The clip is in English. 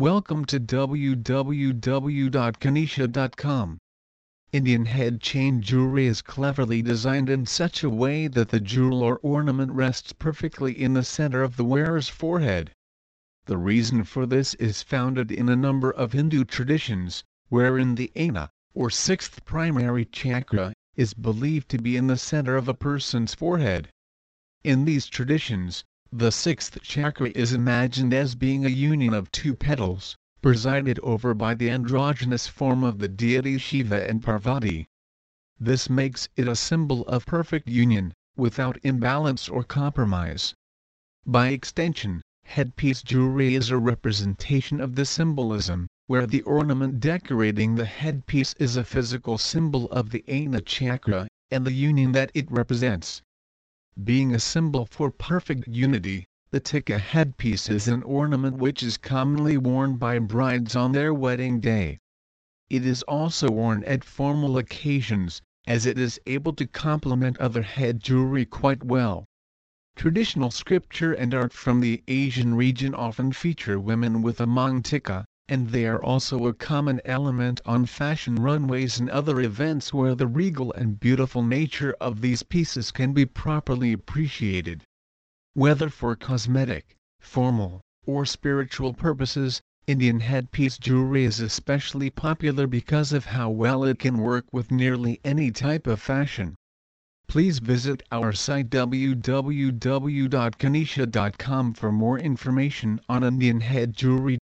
Welcome to www.ganesha.com. Indian head chain jewelry is cleverly designed in such a way that the jewel or ornament rests perfectly in the center of the wearer's forehead. The reason for this is founded in a number of Hindu traditions, wherein the Ajna, or sixth primary chakra, is believed to be in the center of a person's forehead. In these traditions, the sixth chakra is imagined as being a union of two petals, presided over by the androgynous form of the deities Shiva and Parvati. This makes it a symbol of perfect union, without imbalance or compromise. By extension, headpiece jewelry is a representation of the symbolism, where the ornament decorating the headpiece is a physical symbol of the Ajna chakra, and the union that it represents. Being a symbol for perfect unity, the tikka headpiece is an ornament which is commonly worn by brides on their wedding day. It is also worn at formal occasions, as it is able to complement other head jewelry quite well. Traditional scripture and art from the Asian region often feature women with a mang tikka, and they are also a common element on fashion runways and other events where the regal and beautiful nature of these pieces can be properly appreciated. Whether for cosmetic, formal, or spiritual purposes, Indian headpiece jewelry is especially popular because of how well it can work with nearly any type of fashion. Please visit our site www.ganesha.com for more information on Indian head jewelry.